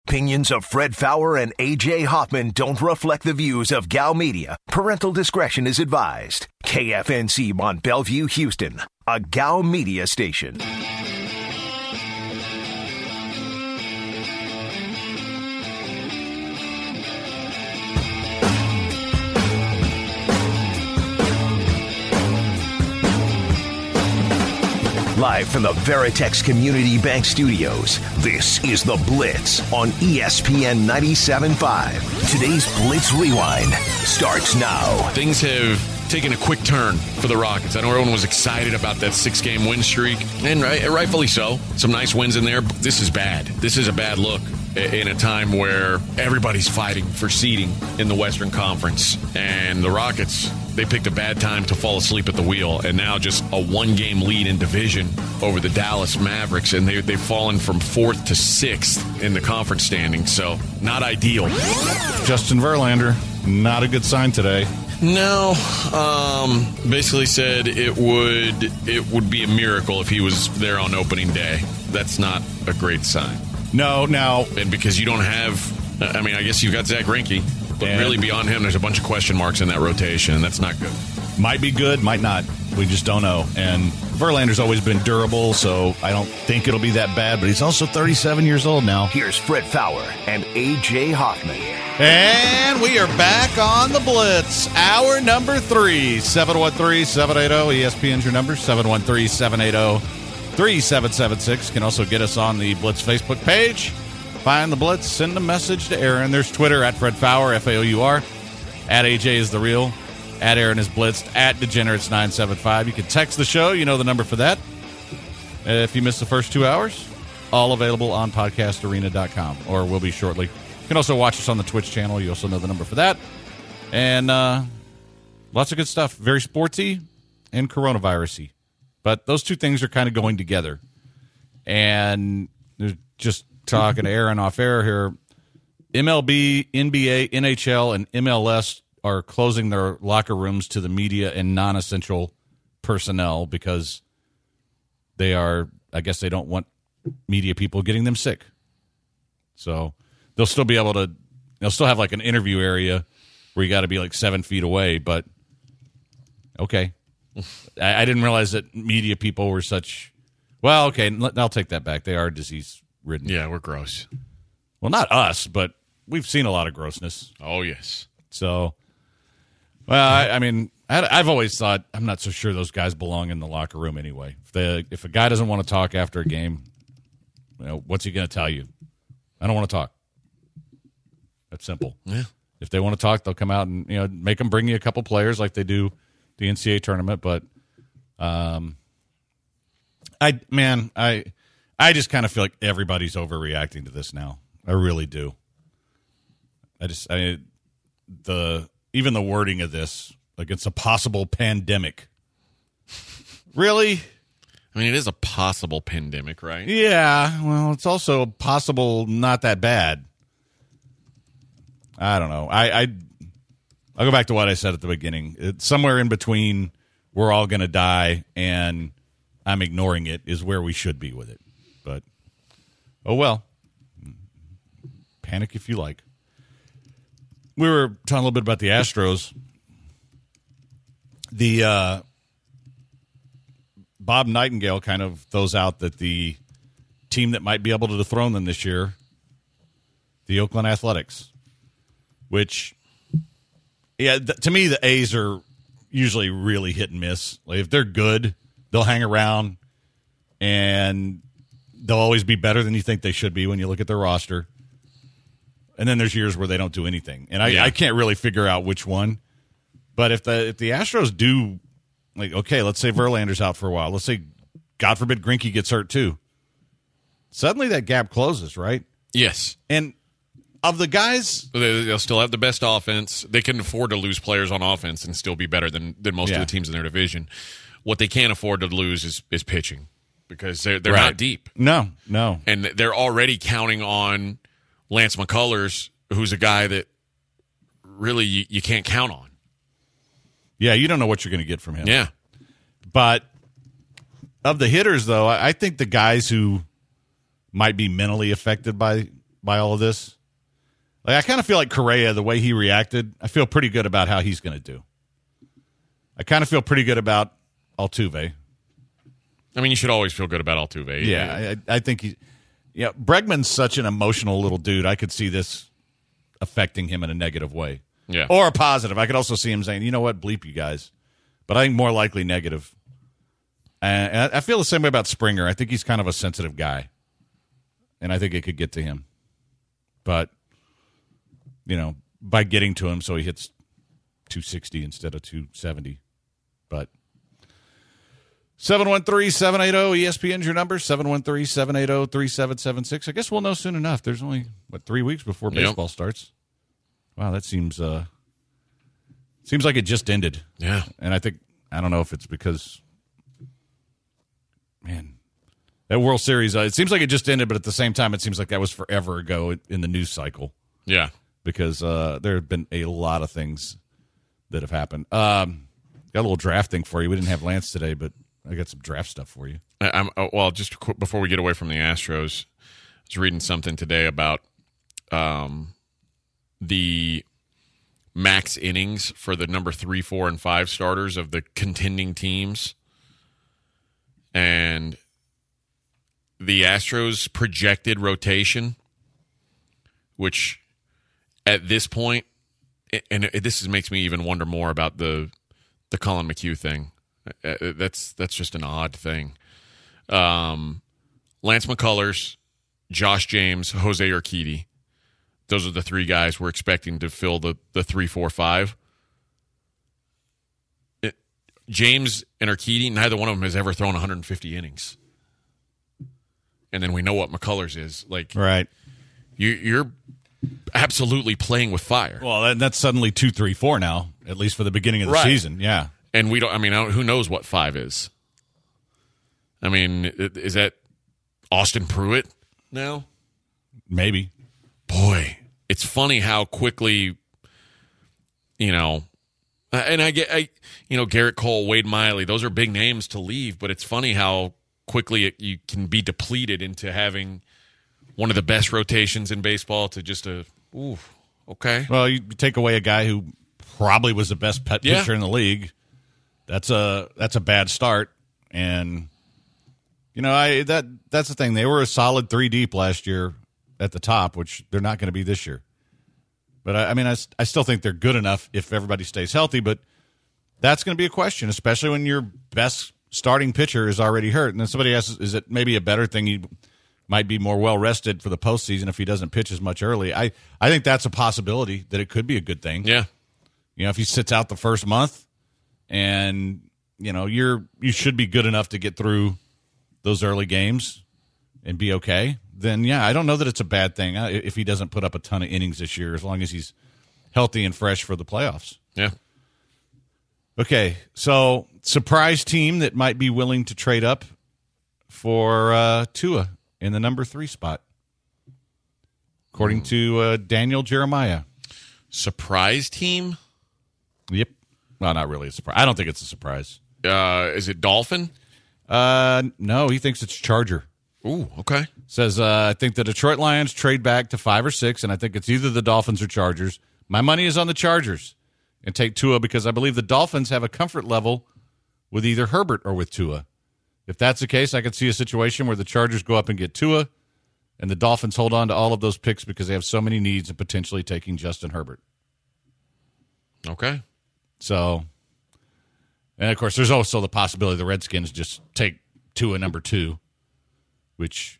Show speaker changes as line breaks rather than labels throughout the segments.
opinions of Fred Fowler and A.J. Hoffman don't reflect the views of Gal Media. Parental discretion is advised. KFNC Mont Bellevue, Houston, a Gal Media station. Live from the Veritex Community Bank Studios, this is The Blitz on ESPN 97.5. Today's Blitz Rewind starts now.
Things have taken a quick turn for the Rockets. I know everyone was excited about that 6-game win streak, and rightfully so. Some nice wins in there, but this is bad. This is a bad look in a time where everybody's fighting for seeding in the Western Conference. And the Rockets, they picked a bad time to fall asleep at the wheel, and now just a one-game lead in division over the Dallas Mavericks, and they've fallen from 4th to 6th in the conference standings, so not ideal.
Justin Verlander, not a good sign today.
No, basically said it would be a miracle if he was there on opening day. That's not a great sign.
No, now...
And because you don't have... I mean, I guess you've got Zach Greinke, but really beyond him, there's a bunch of question marks in that rotation, and that's not good.
Might be good, might not. We just don't know. And Verlander's always been durable, so I don't think it'll be that bad, but he's also 37 years old now.
Here's Fred Fowler and A.J. Hoffman.
And we are back on the Blitz. Hour number 3, 713-780. ESPN's your number, 713-780-3776. Can also get us on the Blitz Facebook page. Find the Blitz, send a message to Aaron. There's Twitter, at Fred Fowler, F-A-O-U-R. At AJ is the real. At Aaron is Blitzed. At Degenerates975. You can text the show. You know the number for that. If you missed the first 2 hours, all available on podcastarena.com, or will be shortly. You can also watch us on the Twitch channel. You also know the number for that. And lots of good stuff. Very sportsy and coronavirus-y. But those two things are kind of going together. And there's just talking to Aaron off air here. MLB, NBA, NHL, and MLS are closing their locker rooms to the media and non-essential personnel because they are, I guess they don't want media people getting them sick. So they'll still be able to, they'll still have like an interview area where you got to be like 7 feet away, but okay. I didn't realize that media people were such, well, okay, I'll take that back. They are disease-ridden.
Yeah, we're gross.
Well, not us, but we've seen a lot of grossness.
Oh, yes.
So, well, I mean, I've always thought, I'm not so sure those guys belong in the locker room anyway. If a guy doesn't want to talk after a game, you know, what's he going to tell you? I don't want to talk. That's simple.
Yeah.
If they want to talk, they'll come out and, you know, make them bring you a couple players like they do the NCAA tournament. But, I just kind of feel like everybody's overreacting to this now. I really do. Even the wording of this, like it's a possible pandemic. Really?
I mean, it is a possible pandemic, right?
Yeah. Well, it's also possible not that bad. I don't know. I'll go back to what I said at the beginning. It's somewhere in between we're all going to die and I'm ignoring it is where we should be with it. But, oh well. Panic if you like. We were talking a little bit about the Astros. The Bob Nightingale kind of throws out that the team that might be able to dethrone them this year, the Oakland Athletics, which, yeah, to me, the A's are usually really hit and miss. Like, if they're good, they'll hang around, and they'll always be better than you think they should be when you look at their roster. And then there's years where they don't do anything. And I can't really figure out which one. But if the Astros do, like, okay, let's say Verlander's out for a while. Let's say, God forbid, Greinke gets hurt too. Suddenly that gap closes, right?
Yes.
And of the guys...
They'll still have the best offense. They can afford to lose players on offense and still be better than most of the teams in their division. What they can't afford to lose is pitching because they're not deep.
No.
And they're already counting on Lance McCullers, who's a guy that really you can't count on.
Yeah, you don't know what you're going to get from him.
Yeah.
But of the hitters, though, I think the guys who might be mentally affected by by all of this. Like, I kind of feel like Correa, the way he reacted, I feel pretty good about how he's going to do. I kind of feel pretty good about Altuve.
I mean, you should always feel good about Altuve.
Yeah, I think Bregman's such an emotional little dude. I could see this affecting him in a negative way.
Yeah.
Or a positive. I could also see him saying, you know what, bleep you guys. But I think more likely negative. And I feel the same way about Springer. I think he's kind of a sensitive guy. And I think it could get to him. But, by getting to him so he hits 260 instead of 270. But 713-780-ESPN's your number, 713-780-3776. I guess we'll know soon enough. There's only, 3 weeks before baseball starts. Wow, that seems like it just ended.
Yeah.
And I don't know if it's because, man, that World Series, it seems like it just ended, but at the same time, it seems like that was forever ago in the news cycle.
Yeah.
Because there have been a lot of things that have happened. Got a little draft thing for you. We didn't have Lance today, but I got some draft stuff for you.
Just before we get away from the Astros, I was reading something today about the max innings for the number 3, 4, and 5 starters of the contending teams. And the Astros' projected rotation, which at this point, and this makes me even wonder more about the Colin McHugh thing. That's just an odd thing. Lance McCullers, Josh James, Jose Urquidy. Those are the 3 guys we're expecting to fill the 3, 4, 5. James and Urquidy, neither one of them has ever thrown 150 innings. And then we know what McCullers is. Like,
right.
You're absolutely playing with fire.
Well, that's suddenly 2, 3, 4 now, at least for the beginning of the season. Yeah.
And who knows what 5 is? I mean, is that Austin Pruitt now?
Maybe.
Boy, it's funny how quickly, and Garrett Cole, Wade Miley, those are big names to leave, but it's funny how quickly you can be depleted into having one of the best rotations in baseball to just okay.
Well, you take away a guy who probably was the best pitcher in the league. That's a bad start, and that's the thing. They were a solid 3 deep last year at the top, which they're not going to be this year. But I still think they're good enough if everybody stays healthy. But that's going to be a question, especially when your best starting pitcher is already hurt. And then somebody asks, is it maybe a better thing he might be more well rested for the postseason if he doesn't pitch as much early? I think that's a possibility that it could be a good thing.
Yeah,
if he sits out the first month. And, you should be good enough to get through those early games and be okay. Then, I don't know that it's a bad thing if he doesn't put up a ton of innings this year, as long as he's healthy and fresh for the playoffs.
Yeah.
Okay, so surprise team that might be willing to trade up for Tua in the number 3 spot, according to Daniel Jeremiah.
Surprise team?
Yep. Well, not really a surprise. I don't think it's a surprise.
Is it Dolphin?
No, he thinks it's Charger.
Ooh, okay.
Says, I think the Detroit Lions trade back to 5 or 6, and I think it's either the Dolphins or Chargers. My money is on the Chargers and take Tua because I believe the Dolphins have a comfort level with either Herbert or with Tua. If that's the case, I could see a situation where the Chargers go up and get Tua, and the Dolphins hold on to all of those picks because they have so many needs of potentially taking Justin Herbert.
Okay.
So, and of course, there's also the possibility the Redskins just take Tua number 2, which,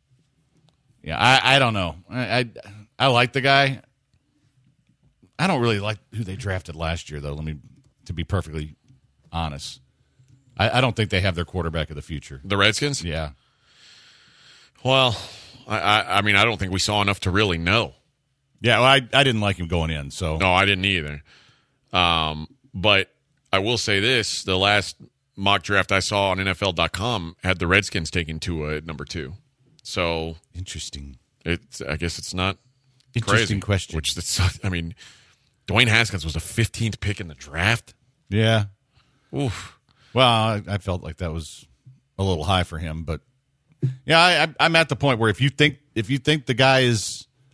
I don't know. I like the guy. I don't really like who they drafted last year, though. To be perfectly honest, I don't think they have their quarterback of the future.
The Redskins?
Yeah.
Well, I don't think we saw enough to really know.
Yeah, well, I didn't like him going in. So
no, I didn't either. But I will say this: the last mock draft I saw on NFL.com had the Redskins taking Tua at number 2. So
interesting.
I guess it's not
interesting
crazy,
question.
Dwayne Haskins was the 15th pick in the draft.
Yeah.
Oof.
Well, I felt like that was a little high for him, but I'm at the point where if you think the guy is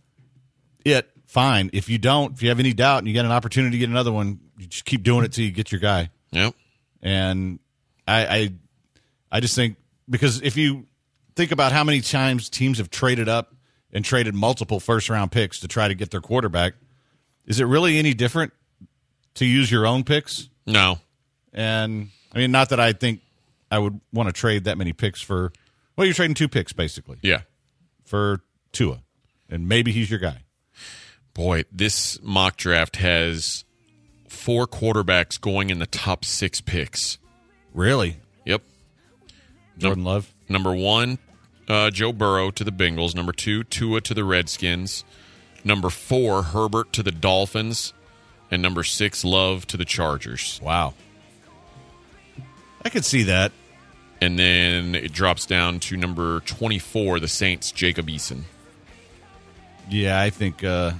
it, fine. If you don't, if you have any doubt and you get an opportunity to get another one, you just keep doing it till you get your guy.
Yep.
And I just think, because if you think about how many times teams have traded up and traded multiple first-round picks to try to get their quarterback, is it really any different to use your own picks?
No.
And, I mean, not that I think I would want to trade that many picks for – well, you're trading 2 picks, basically.
Yeah.
For Tua. And maybe he's your guy.
Boy, this mock draft has 4 quarterbacks going in the top 6 picks.
Really?
Yep.
Jordan Love?
Number 1, Joe Burrow to the Bengals. Number 2, Tua to the Redskins. Number 4, Herbert to the Dolphins. And number 6, Love to the Chargers.
Wow. I could see that.
And then it drops down to number 24, the Saints, Jacob Eason.
Yeah, I think you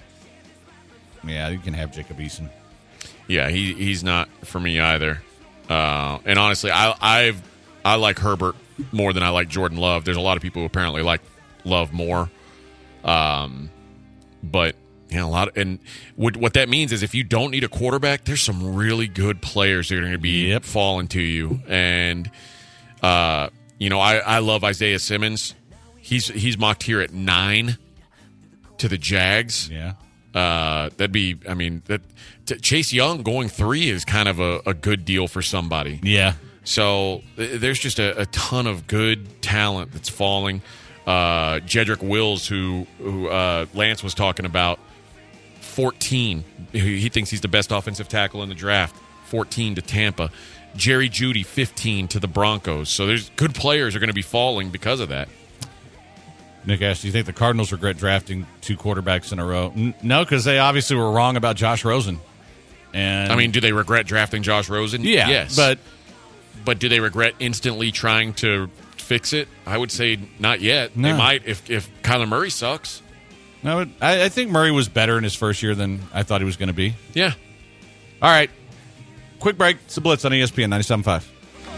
can have Jacob Eason.
Yeah, he's not for me either. And honestly, I like Herbert more than I like Jordan Love. There's a lot of people who apparently like Love more. But and what that means is if you don't need a quarterback, there's some really good players that are going to be falling to you. And I love Isaiah Simmons. He's mocked here at 9 to the Jags.
Yeah.
That'd be, Chase Young going 3 is kind of a good deal for somebody.
Yeah.
So there's just a ton of good talent that's falling. Jedrick Wills, who Lance was talking about, 14. He thinks he's the best offensive tackle in the draft. 14 to Tampa. Jerry Jeudy, 15 to the Broncos. So there's good players are going to be falling because of that.
Nick asked, do you think the Cardinals regret drafting 2 quarterbacks in a row? No, because they obviously were wrong about Josh Rosen. And
do they regret drafting Josh Rosen?
Yeah.
Yes. But do they regret instantly trying to fix it? I would say not yet.
No.
They might if Kyler Murray sucks.
No, I think Murray was better in his first year than I thought he was going to be.
Yeah.
All right. Quick break. It's the Blitz on ESPN 97.5.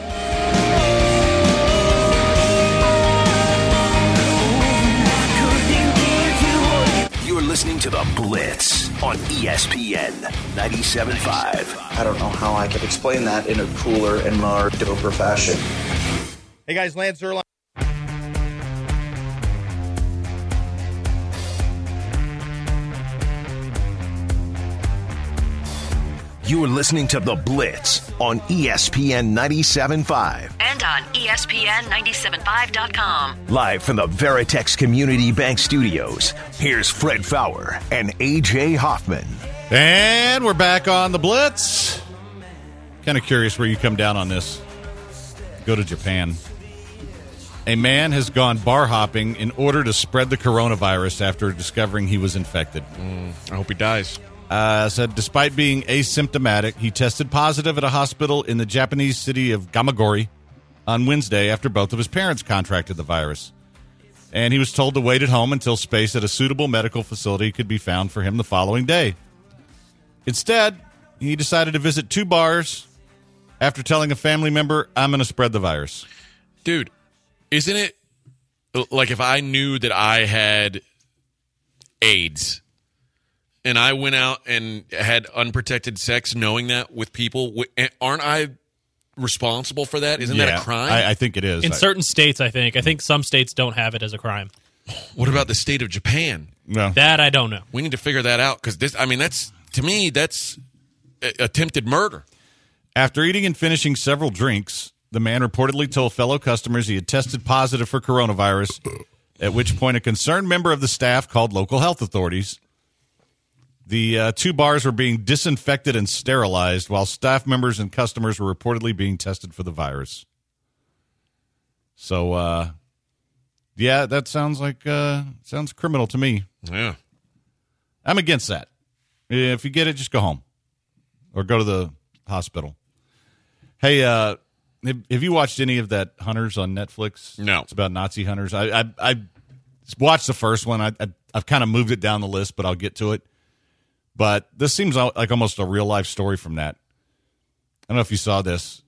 You're listening to The Blitz on ESPN 97.5.
I don't know how I could explain that in a cooler and more doper fashion.
Hey guys, Lance Zierlein.
You are listening to The Blitz on ESPN 97.5.
And on ESPN975.com.
Live from the Veritex Community Bank Studios, here's Fred Faour and A.J. Hoffman.
And we're back on The Blitz. Kind of curious where you come down on this. Go to Japan. A man has gone bar hopping in order to spread the coronavirus after discovering he was infected.
I hope he dies.
Said despite being asymptomatic, he tested positive at a hospital in the Japanese city of Gamagori on Wednesday after both of his parents contracted the virus. And he was told to wait at home until space at a suitable medical facility could be found for him the following day. Instead, he decided to visit 2 bars after telling a family member, I'm going to spread the virus.
Dude, isn't it like if I knew that I had AIDS and I went out and had unprotected sex knowing that with people, aren't I responsible for that? Isn't that a crime?
I think it is.
In certain states, I think some states don't have it as a crime.
What about the state of Japan?
No.
That I don't know.
We need to figure that out because that's to me, that's attempted murder.
After eating and finishing several drinks, the man reportedly told fellow customers he had tested positive for coronavirus, at which point a concerned member of the staff called local health authorities. The 2 bars were being disinfected and sterilized while staff members and customers were reportedly being tested for the virus. So, that sounds like sounds criminal to me.
Yeah.
I'm against that. If you get it, just go home or go to the hospital. Hey, have you watched any of that Hunters on Netflix?
No.
It's about Nazi hunters. I watched the first one. I've kind of moved it down the list, but I'll get to it. But this seems like almost a real-life story from that. I don't know if you saw this.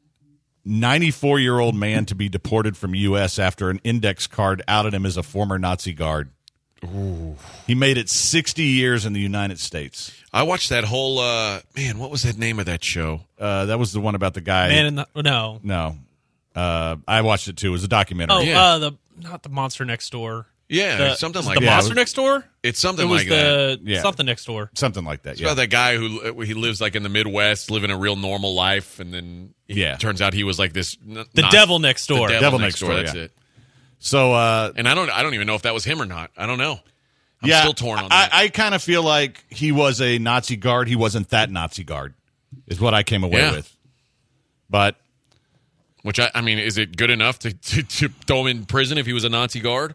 94-year-old man to be deported from U.S. after an index card outed him as a former Nazi guard. Ooh. He made it 60 years in the United States.
I watched that whole, what was the name of that show?
That was the one about the guy.
No.
I watched it too. It was a documentary.
Oh,
yeah.
Not the Monster Next Door.
Yeah, something like
the
that.
Monster Next Door?
It's something
it was
like that.
Yeah.
Something Next Door.
Something like that,
It's about that guy who he lives like in the Midwest, living a real normal life, and then turns out he was like this.
The Devil Next Door.
The Devil Next Door. That's
yeah.
it.
So,
and I don't even know if that was him or not. I don't know. I'm still torn on
that.
that.
I kind of feel like he was a Nazi guard. He wasn't that Nazi guard, is what I came away with. But,
which I mean, is it good enough to throw him in prison if he was a Nazi guard?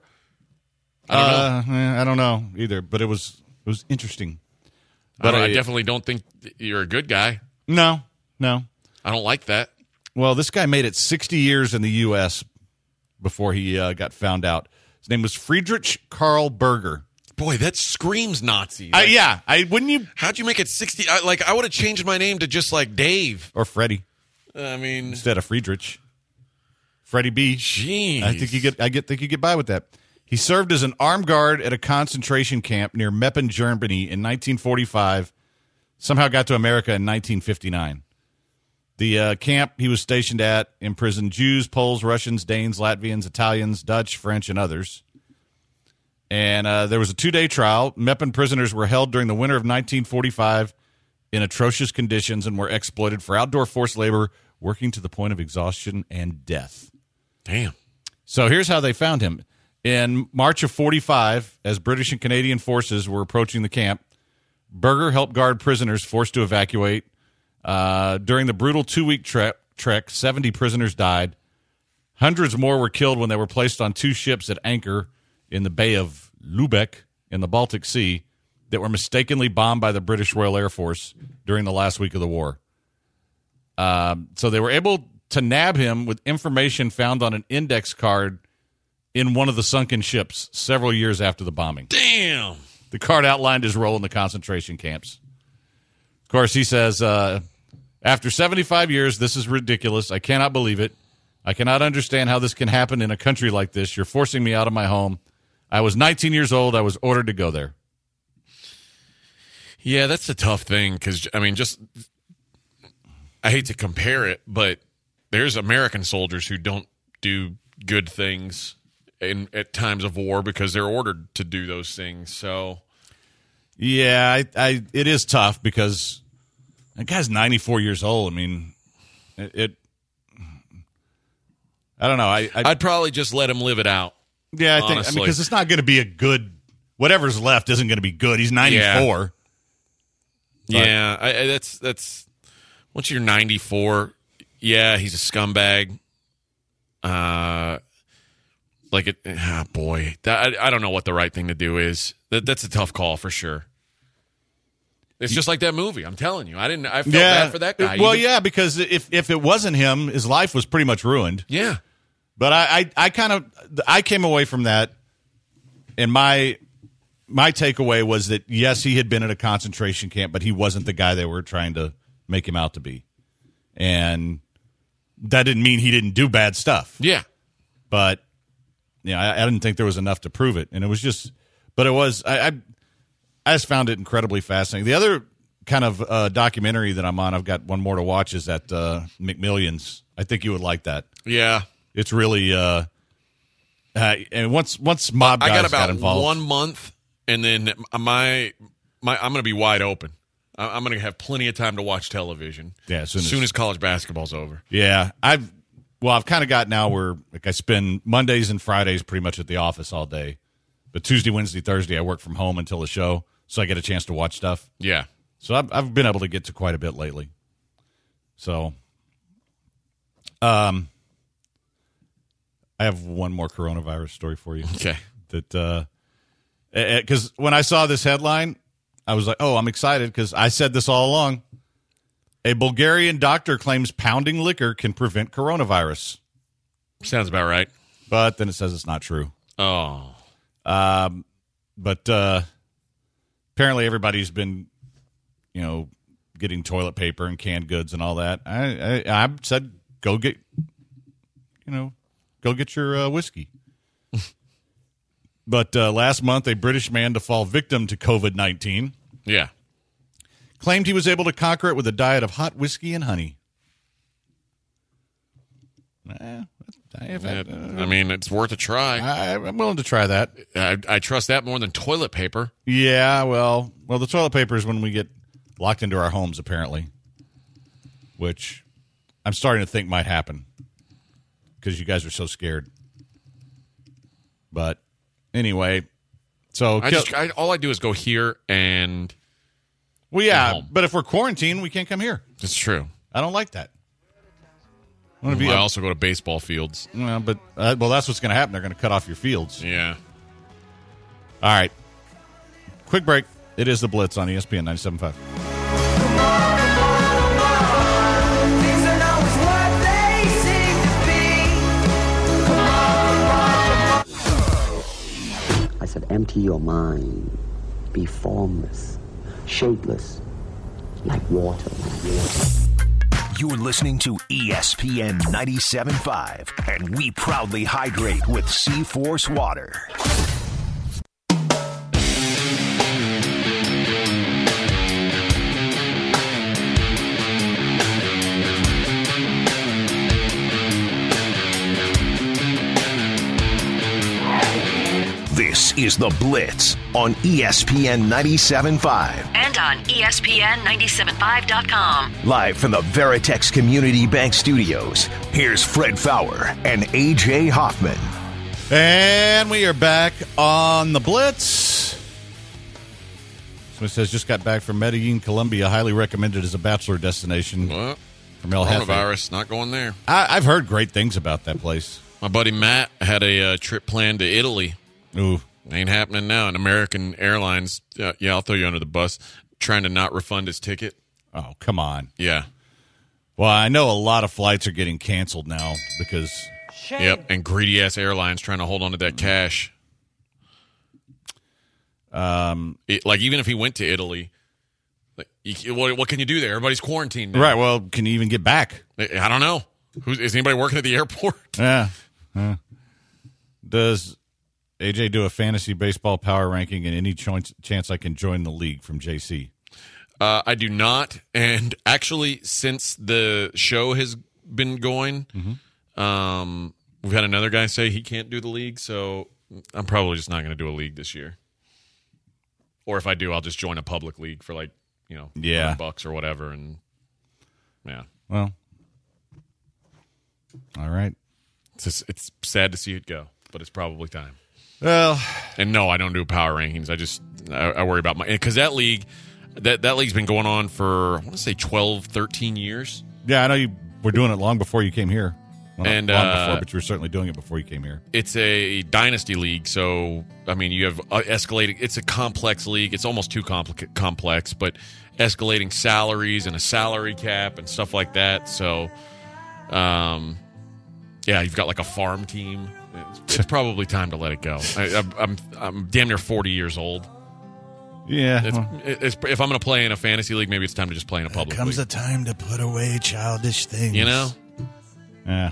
I don't know.
I don't know either. But it was interesting.
But I definitely don't think you're a good guy.
No.
I don't like that.
Well, this guy made it 60 years in the U.S. before he got found out. His name was Friedrich Karl Berger.
Boy, that screams Nazi.
Wouldn't you?
How'd you make it 60? I would have changed my name to just like Dave
or Freddie.
I mean,
instead of Friedrich, Freddie B.
Jeez,
I think you get by with that. He served as an armed guard at a concentration camp near Meppen, Germany in 1945. Somehow got to America in 1959. The camp he was stationed at imprisoned Jews, Poles, Russians, Danes, Latvians, Italians, Dutch, French, and others. And there was a 2-day trial. Meppen prisoners were held during the winter of 1945 in atrocious conditions and were exploited for outdoor forced labor, working to the point of exhaustion and death.
Damn.
So here's how they found him. In March of 45, as British and Canadian forces were approaching the camp, Berger helped guard prisoners forced to evacuate. During the brutal 2-week trek, 70 prisoners died. Hundreds more were killed when they were placed on 2 ships at anchor in the Bay of Lübeck in the Baltic Sea that were mistakenly bombed by the British Royal Air Force during the last week of the war. So they were able to nab him with information found on an index card in one of the sunken ships several years after the bombing.
Damn.
The card outlined his role in the concentration camps. Of course, he says, after 75 years, this is ridiculous. I cannot believe it. I cannot understand how this can happen in a country like this. You're forcing me out of my home. I was 19 years old. I was ordered to go there.
Yeah, that's a tough thing because, I mean, I hate to compare it, but there's American soldiers who don't do good things at times of war because they're ordered to do those things. So,
yeah, it is tough because that guy's 94 years old. I mean, I don't know.
I'd probably just let him live it out.
Yeah, I think because it's not going to be a good. Whatever's left isn't going to be good. He's 94.
Yeah, that's once you're 94. Yeah, he's a scumbag. Boy, I don't know what the right thing to do is. That's a tough call for sure. It's just like that movie. I'm telling you, I felt bad for that guy.
Well, yeah, because if it wasn't him, his life was pretty much ruined.
Yeah,
but I came away from that, and my takeaway was that yes, he had been at a concentration camp, but he wasn't the guy they were trying to make him out to be, and that didn't mean he didn't do bad stuff.
Yeah,
but I didn't think there was enough to prove it, and it was just. But it was I just found it incredibly fascinating. The other kind of documentary that I'm on, I've got one more to watch, is at McMillions. I think you would like that.
Yeah,
it's really. And once mob guys got involved,
1 month, and then I'm going to be wide open. I'm going to have plenty of time to watch television.
Yeah,
as soon as college basketball's over.
Yeah, I've kind of got now where I spend Mondays and Fridays pretty much at the office all day, but Tuesday, Wednesday, Thursday I work from home until the show, so I get a chance to watch stuff.
Yeah,
so I've been able to get to quite a bit lately. So, I have one more coronavirus story for you.
Okay,
that because when I saw this headline, I was like, oh, I'm excited because I said this all along. A Bulgarian doctor claims pounding liquor can prevent coronavirus.
Sounds about right.
But then it says it's not true.
Oh.
But apparently everybody's been, getting toilet paper and canned goods and all that. I said, go get your whiskey. But last month, a British man to fall victim to COVID-19 claimed he was able to conquer it with a diet of hot whiskey and honey.
I mean, it's worth a try.
I'm willing to try that.
I trust that more than toilet paper.
Yeah, well, the toilet paper is when we get locked into our homes, apparently, which I'm starting to think might happen because you guys are so scared. But anyway, so
all I do is go here and
but if we're quarantined, we can't come here.
That's true.
I don't like that.
I also go to baseball fields.
Well, but that's what's going to happen. They're going to cut off your fields.
Yeah.
All right. Quick break. It is the Blitz on ESPN 97.5.
I said, empty your mind. Be formless, shapeless, like water.
You're listening to ESPN 97.5, and we proudly hydrate with C-Force water. This is The Blitz on ESPN 97.5.
And on ESPN975.com.
Live from the Veritex Community Bank Studios, here's Fred Faour and A.J. Hoffman.
And we are back on The Blitz. Someone says, just got back from Medellin, Colombia. Highly recommended as a bachelor destination.
What?
From El Jefe.
Coronavirus, not going there.
I've heard great things about that place.
My buddy Matt had a trip planned to Italy.
Ooh.
Ain't happening now. And American Airlines, I'll throw you under the bus, trying to not refund his ticket.
Oh, come on.
Yeah.
Well, I know a lot of flights are getting canceled now because...
Yep, and greedy-ass airlines trying to hold on to that cash. Even if he went to Italy, what can you do there? Everybody's quarantined now.
Right, well, can you even get back?
I don't know. Is anybody working at the airport?
Yeah. Does... AJ do a fantasy baseball power ranking and any chance I can join the league from JC?
I do not. And actually, since the show has been going, we've had another guy say he can't do the league. So I'm probably just not going to do a league this year. Or if I do, I'll just join a public league for $100 or whatever. And yeah.
Well, all right.
It's sad to see it go, but it's probably time.
Well,
and no, I don't do power rankings. I worry about because that league, that league's been going on for, I want to say 12, 13 years.
Yeah, I know you were doing it long before you came here. Well,
and
long before, but you were certainly doing it before you came here.
It's a dynasty league, so I mean, you have escalating. It's a complex league. It's almost too complex, but escalating salaries and a salary cap and stuff like that. So, you've got like a farm team. It's probably time to let it go. I'm damn near 40 years old.
Yeah.
If I'm going to play in a fantasy league, maybe it's time to just play in a public league.
There comes a time to put away childish things.
You know?
Yeah.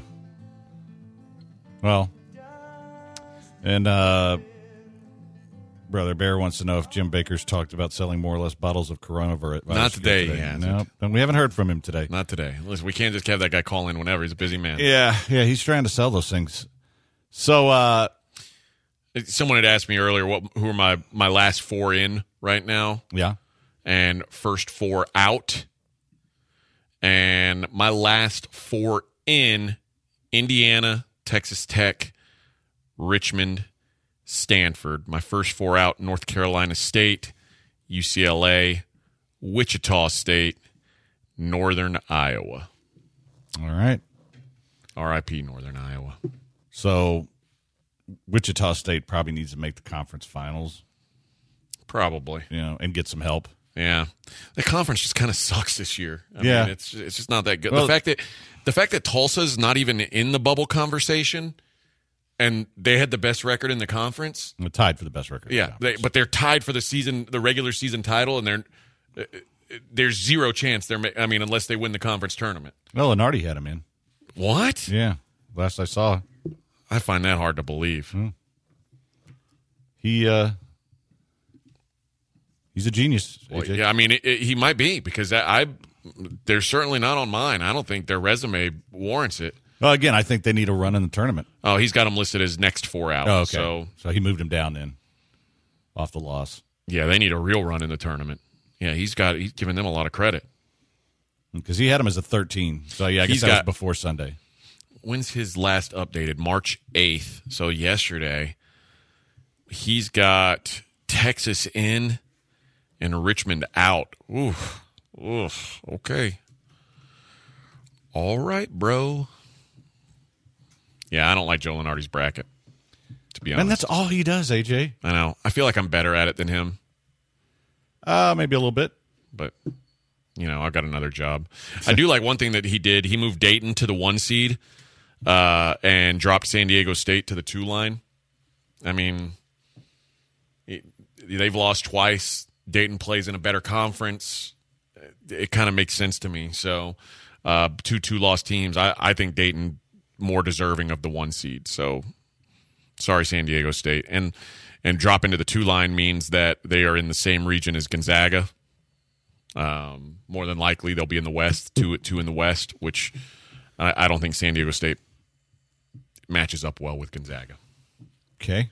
Well, and Brother Bear wants to know if Jim Baker's talked about selling more or less bottles of coronavirus.
Not today. Yeah.
No, and we haven't heard from him today.
Not today. Listen, we can't just have that guy call in whenever. He's a busy man.
Yeah, he's trying to sell those things. So,
someone had asked me earlier who are my last four in right now.
Yeah.
And first four out. And my last four in: Indiana, Texas Tech, Richmond, Stanford. My first four out: North Carolina State, UCLA, Wichita State, Northern Iowa.
All right.
R.I.P. Northern Iowa.
So, Wichita State probably needs to make the conference finals.
Probably.
And get some help.
Yeah. The conference just kind of sucks this year. I mean, it's just not that good.
Well,
the fact that Tulsa's not even in the bubble conversation, and they had the best record in the conference.
They're tied for the best record.
Yeah, but they're tied for the regular season title, and there's zero chance unless they win the conference tournament.
Well, Lenardi had them in.
What?
Yeah, last I saw.
I find that hard to believe.
He's a genius, AJ.
Well, yeah, I mean, he might be because they're certainly not on mine. I don't think their resume warrants it.
Well, again, I think they need a run in the tournament.
Oh, he's got him listed as next 4 out.
Oh, okay. So he moved him down then off the loss.
Yeah, they need a real run in the tournament. Yeah, he's given them a lot of credit.
Because he had him as a 13. So, yeah, I guess that was before Sunday.
When's his last updated? March 8th. So yesterday, he's got Texas in and Richmond out. Oof. Okay. All right, bro. Yeah, I don't like Joe Lunardi's bracket, to be honest.
And that's all he does, AJ.
I know. I feel like I'm better at it than him.
Maybe a little bit.
But, I've got another job. I do like one thing that he did. He moved Dayton to the 1 seed and dropped San Diego State to the 2 line. I mean, they've lost twice. Dayton plays in a better conference. It kind of makes sense to me. So, 2 lost teams. I think Dayton more deserving of the 1 seed. So, sorry, San Diego State. And drop into the 2 line means that they are in the same region as Gonzaga. More than likely, they'll be in the West, 2 in the West, which I don't think San Diego State matches up well with Gonzaga.
Okay.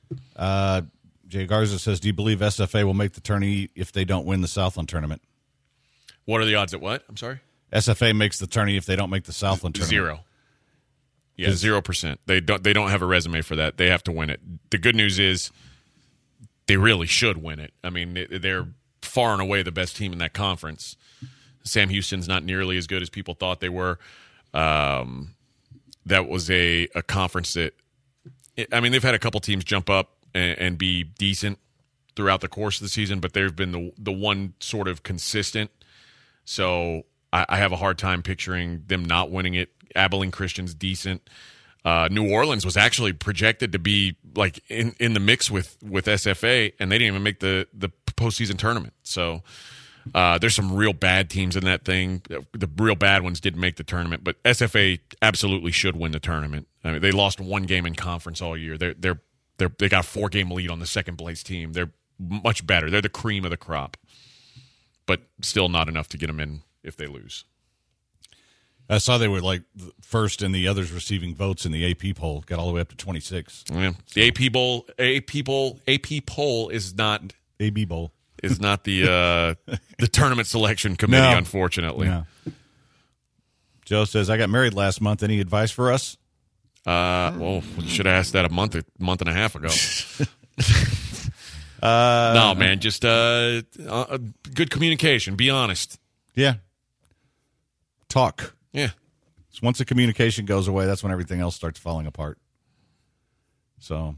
Jay Garza says, do you believe SFA will make the tourney if they don't win the Southland tournament?
What are the odds at what? I'm sorry?
SFA makes the tourney if they don't make the Southland tournament.
0. Yeah, 0%. They don't have a resume for that. They have to win it. The good news is they really should win it. I mean, they're far and away the best team in that conference. Sam Houston's not nearly as good as people thought they were. That was a conference that – I mean, they've had a couple teams jump up and be decent throughout the course of the season, but they've been the one sort of consistent. So I have a hard time picturing them not winning it. Abilene Christian's decent. New Orleans was actually projected to be like in the mix with SFA, and they didn't even make the postseason tournament. So there's some real bad teams in that thing. The real bad ones didn't make the tournament, but SFA absolutely should win the tournament. I mean, they lost 1 game in conference all year. They got a 4-game lead on the second place team. They're much better. They're the cream of the crop, but still not enough to get them in if they lose.
I saw they were like first in the others receiving votes in the AP poll. Got all the way up to 26.
Yeah. The AP poll is not
AB Bowl
is not the tournament selection committee, unfortunately.
No. Joe says, I got married last month. Any advice for us?
Well, you should have asked that a month and a half ago. No, man, just good communication. Be honest.
Yeah. Talk.
Yeah.
So once the communication goes away, that's when everything else starts falling apart. So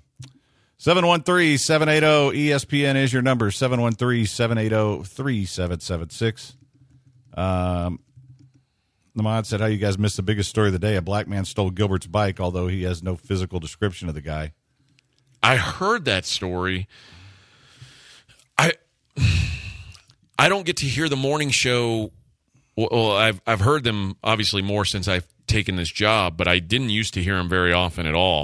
713-780-ESPN is your number. 713-780-3776. Lamont said, how you guys missed the biggest story of the day. A black man stole Gilbert's bike, although he has no physical description of the guy.
I heard that story. I don't get to hear the morning show. Well, I've heard them obviously more since I've taken this job, but I didn't used to hear them very often at all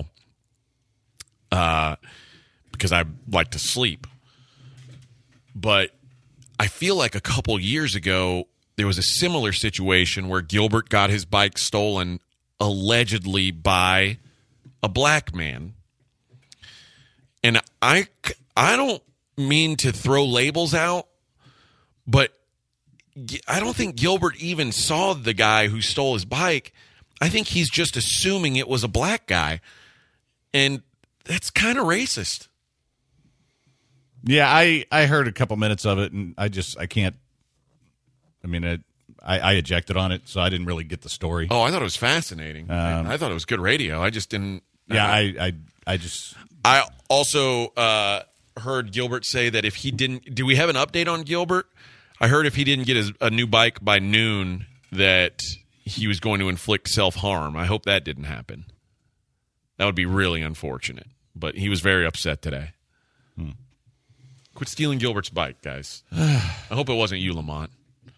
because I like to sleep. But I feel like a couple years ago, there was a similar situation where Gilbert got his bike stolen allegedly by a black man. And I don't mean to throw labels out, but I don't think Gilbert even saw the guy who stole his bike. I think he's just assuming it was a black guy. And that's kind of racist.
Yeah, I heard a couple minutes of it, and I can't. I mean, I ejected on it, so I didn't really get the story.
Oh, I thought it was fascinating. I thought it was good radio. I just didn't.
Yeah,
I also heard Gilbert say that if he didn't. Do we have an update on Gilbert? I heard if he didn't get a new bike by noon that he was going to inflict self-harm. I hope that didn't happen. That would be really unfortunate. But he was very upset today. Quit stealing Gilbert's bike, guys. I hope it wasn't you, Lamont.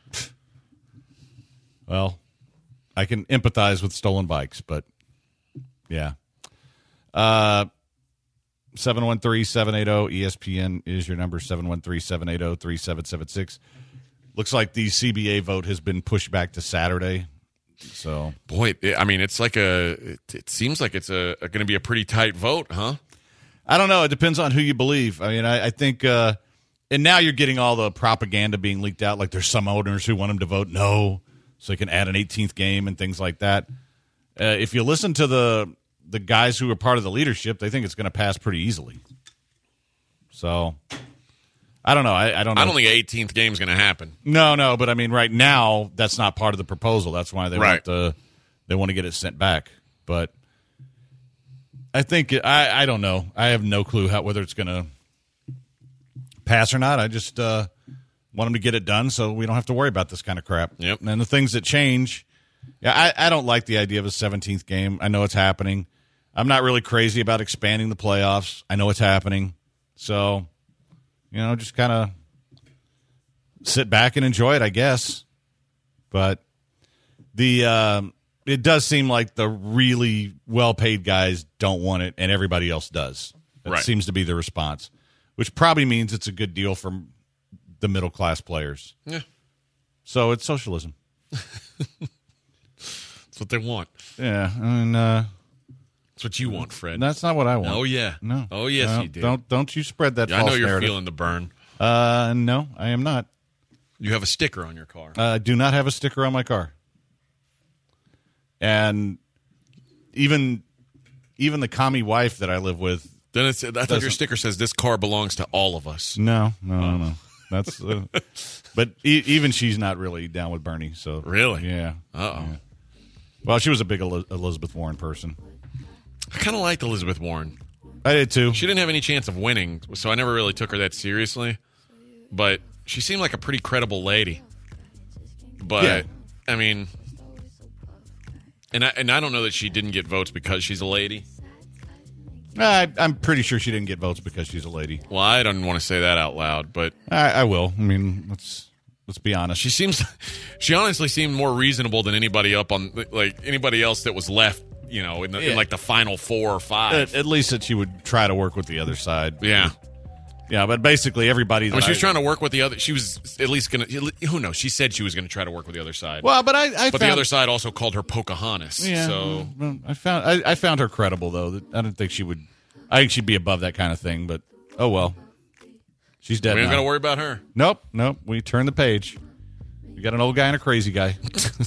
Well, I can empathize with stolen bikes, but yeah. 713-780-ESPN is your number, 713-780-3776. Looks like the CBA vote has been pushed back to Saturday. So,
boy, I mean, it's like it seems like it's going to be a pretty tight vote, huh?
I don't know. It depends on who you believe. I mean, I think, and now you're getting all the propaganda being leaked out. Like there's some owners who want them to vote no, so they can add an 18th game and things like that. If you listen to the guys who are part of the leadership, they think it's going to pass pretty easily. So, I don't know. I don't know.
I don't think an 18th game is going to happen.
No, but I mean, right now that's not part of the proposal. That's why they want to get it sent back. But I think I don't know. I have no clue whether it's going to pass or not. I just want them to get it done so we don't have to worry about this kind of crap.
Yep.
And the things that change. Yeah, I don't like the idea of a 17th game. I know it's happening. I'm not really crazy about expanding the playoffs. I know it's happening. So, just kind of sit back and enjoy it, I guess. But it does seem like the really well-paid guys don't want it, and everybody else does. That seems to be the response, which probably means it's a good deal for the middle-class players.
Yeah.
So it's socialism.
That's what they want.
Yeah, and
that's what you want, Fred.
That's not what I want.
Oh yeah.
No.
Oh yes,
no,
you do.
Don't you spread that false
I know you're
narrative.
feeling the burn.
No, I am not.
You have a sticker on your car.
I do not have a sticker on my car. And even the commie wife that I live with.
Then I thought your sticker says this car belongs to all of us.
No. That's but even she's not really down with Bernie. So
really,
yeah.
Uh-oh.
Yeah. Well, she was a big Elizabeth Warren person.
I kind of liked Elizabeth Warren.
I did too.
She didn't have any chance of winning, so I never really took her that seriously. But she seemed like a pretty credible lady. But
yeah.
I mean, and I don't know that she didn't get votes because she's a lady.
I'm pretty sure she didn't get votes because she's a lady.
Well, I don't want to say that out loud, but
I will. I mean, let's be honest.
She honestly seemed more reasonable than anybody else that was left. In like the final 4 or 5.
At least that she would try to work with the other side.
Yeah.
Yeah, but basically everybody.
She was trying to work with the other. She was at least going to. Who knows? She said she was going to try to work with the other side.
Well, but
the other side also called her Pocahontas.
Yeah.
So
I found her credible though. I don't think she would. I think she'd be above that kind of thing. But oh well, she's dead.
We ain't
now.
got to worry about her.
Nope. We turn the page. You got an old guy and a crazy guy.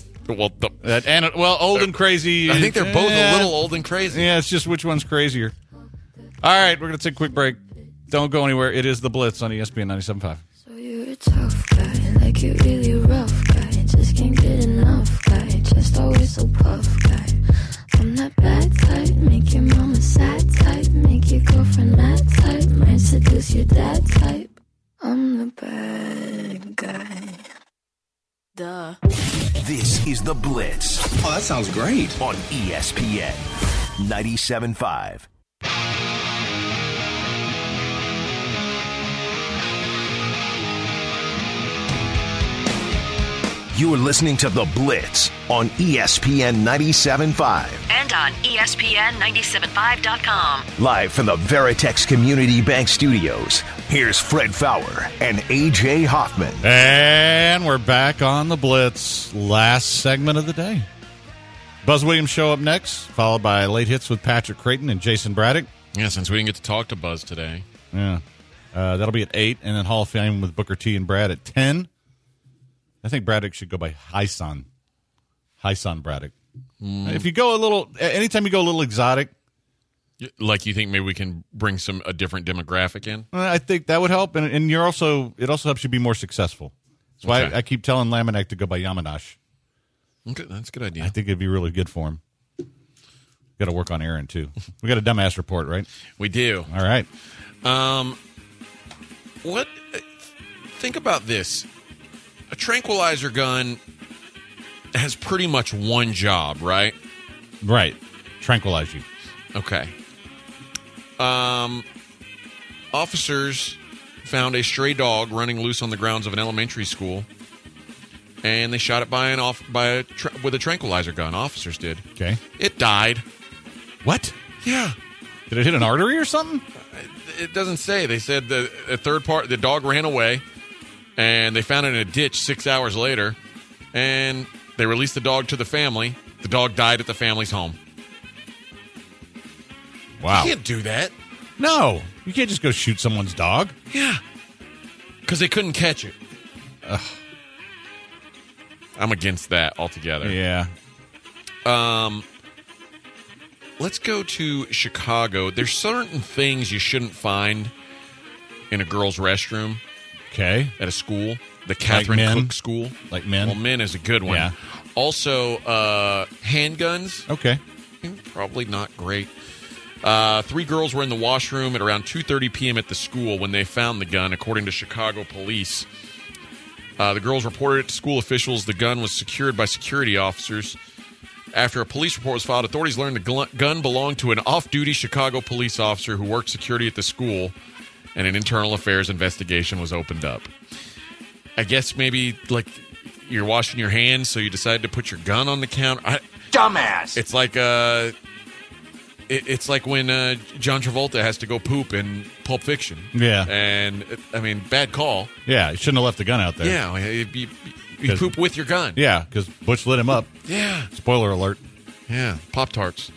Old and crazy.
I think they're both a little old and crazy.
Yeah, it's just which one's crazier. All right, we're going to take a quick break. Don't go anywhere. It is The Blitz on ESPN 97.5.
So you're a tough guy, like you're really rough guy. Just can't get enough guy, just always so puff guy. I'm that bad type, make your mama sad type, make your girlfriend mad type, might seduce your dad type. I'm the bad guy. Duh.
This is The Blitz.
Oh, that sounds great.
On ESPN 97.5. You are listening to The Blitz on ESPN 97.5.
And on ESPN975.com.
Live from the Veritex Community Bank Studios, here's Fred Faour and A.J. Hoffman.
And we're back on The Blitz. Last segment of the day. Buzz Williams show up next, followed by Late Hits with Patrick Creighton and Jason Braddock.
Yeah, since we didn't get to talk to Buzz today.
Yeah. That'll be at 8, and then Hall of Fame with Booker T and Brad at 10. I think Braddock should go by Hyson Braddock. If you go anytime you go a little exotic.
Like you think maybe we can bring a different demographic in?
I think that would help, and it also helps you be more successful. That's why I keep telling Laminack to go by Yamanash.
Okay, that's a good idea.
I think it'd be really good for him. Got to work on Aaron, too. We got a dumbass report, right?
We do.
All right.
Think about this. A tranquilizer gun has pretty much one job, right?
Right. Tranquilize you.
Okay. Officers found a stray dog running loose on the grounds of an elementary school, and they shot it with a tranquilizer gun. Officers did.
Okay.
It died.
What?
Yeah.
Did it hit an artery or something?
It doesn't say. They said the dog ran away, and they found it in a ditch 6 hours later, and they released the dog to the family. The dog died at the family's home.
Wow.
You can't do that.
No. You can't just go shoot someone's dog.
Yeah. Because they couldn't catch it. Ugh. I'm against that altogether.
Yeah.
Let's go to Chicago. There's certain things you shouldn't find in a girl's restroom.
Okay.
At a school. The Catherine Cook School.
Like men?
Well, men is a good one.
Yeah.
Also, handguns.
Okay.
Probably not great. 3 girls were in the washroom at around 2:30 p.m. at the school when they found the gun, according to Chicago police. The girls reported it to school officials. The gun was secured by security officers. After a police report was filed, authorities learned the gun belonged to an off-duty Chicago police officer who worked security at the school, and an internal affairs investigation was opened up. I guess maybe, like, you're washing your hands, so you decided to put your gun on the counter.
Dumbass!
It's like it's like when John Travolta has to go poop in Pulp Fiction.
Yeah.
And, I mean, bad call.
Yeah, you shouldn't have left the gun out there.
Yeah, you poop with your gun.
Yeah, because Butch lit him up.
Yeah.
Spoiler alert.
Yeah, Pop-Tarts.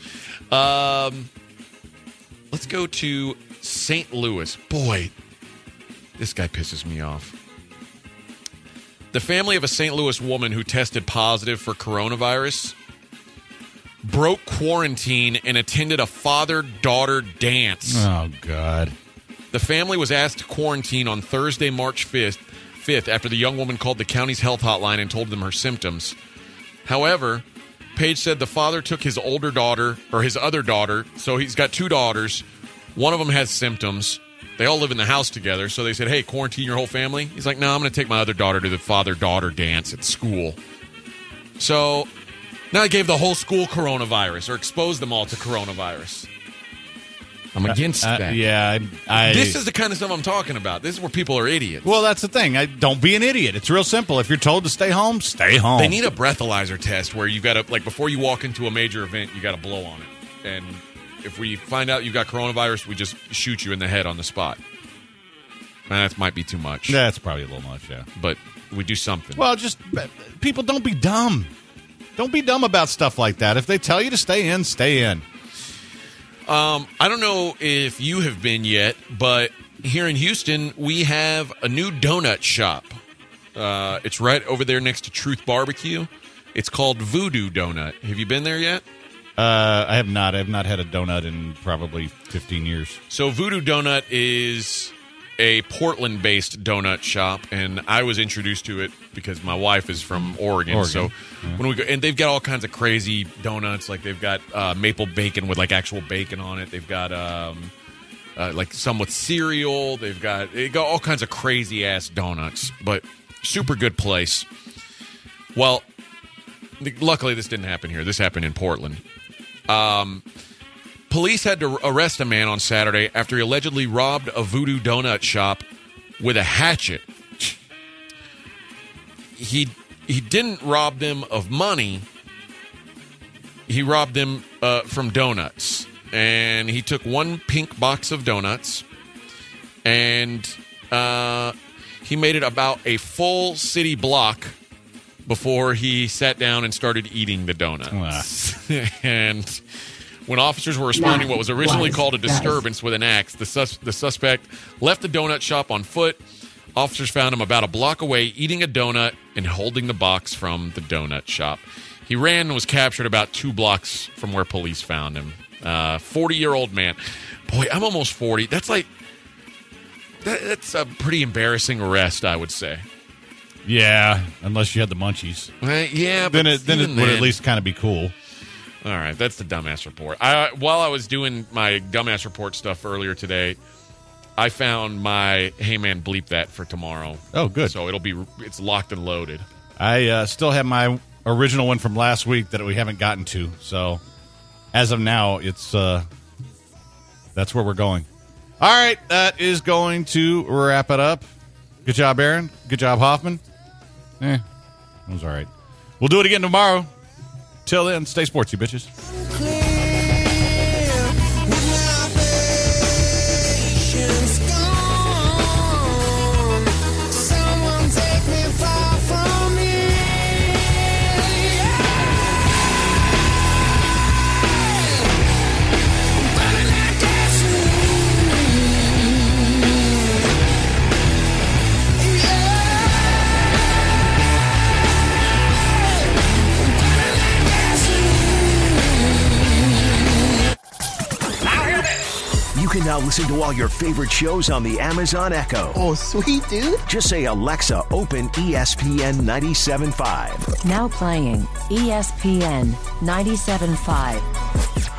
Let's go to St. Louis. Boy, this guy pisses me off. The family of a St. Louis woman who tested positive for coronavirus broke quarantine and attended a father-daughter dance.
Oh, God.
The family was asked to quarantine on Thursday, March 5th, after the young woman called the county's health hotline and told them her symptoms. However, Page said the father took his older daughter, or his other daughter, so he's got 2 daughters. One of them has symptoms. They all live in the house together, so they said, hey, quarantine your whole family? He's like, no, I'm going to take my other daughter to the father-daughter dance at school. So now they gave the whole school coronavirus, or exposed them all to coronavirus. I'm against that.
Yeah.
This is the kind of stuff I'm talking about. This is where people are idiots.
Well, that's the thing. Don't be an idiot. It's real simple. If you're told to stay home, stay home.
They need a breathalyzer test where you've got to, like, before you walk into a major event, you got to blow on it. And if we find out you've got coronavirus, we just shoot you in the head on the spot. And that might be too much.
That's probably a little much, yeah.
But we do something.
Well, just people don't be dumb. Don't be dumb about stuff like that. If they tell you to stay in, stay in.
I don't know if you have been yet, but here in Houston, we have a new donut shop. It's right over there next to Truth Barbecue. It's called Voodoo Donut. Have you been there yet?
I have not. I have not had a donut in probably 15 years.
So Voodoo Donut is a Portland-based donut shop, and I was introduced to it because my wife is from Oregon. So when we go, and they've got all kinds of crazy donuts. Like they've got maple bacon with like actual bacon on it. They've got like some with cereal. They got all kinds of crazy ass donuts, but super good place. Well, luckily this didn't happen here. This happened in Portland. Police had to arrest a man on Saturday after he allegedly robbed a Voodoo Donut shop with a hatchet. He didn't rob them of money. He robbed them from donuts. And he took 1 pink box of donuts, and he made it about a full city block before he sat down and started eating the donuts. And when officers were responding to what was originally called a disturbance with an axe, the suspect left the donut shop on foot. Officers found him about a block away eating a donut and holding the box from the donut shop. He ran and was captured about 2 blocks from where police found him. 40-year-old man. Boy, I'm almost 40. That's like... That's a pretty embarrassing arrest, I would say.
Yeah, unless you had the munchies.
Yeah,
but then it would at least kind of be cool.
All right, that's the Dumbass Report. While I was doing my Dumbass Report stuff earlier today, I found my Hey Man Bleep That for tomorrow.
Oh, good.
So it's locked and loaded.
I still have my original one from last week that we haven't gotten to. So as of now, it's that's where we're going. All right, that is going to wrap it up. Good job, Aaron. Good job, Hoffman. That was all right. We'll do it again tomorrow. Till then, stay sportsy, bitches.
can now listen to all your favorite shows on the Amazon Echo.
Oh, sweet, dude.
Just say, Alexa, open ESPN 97.5.
Now playing ESPN 97.5.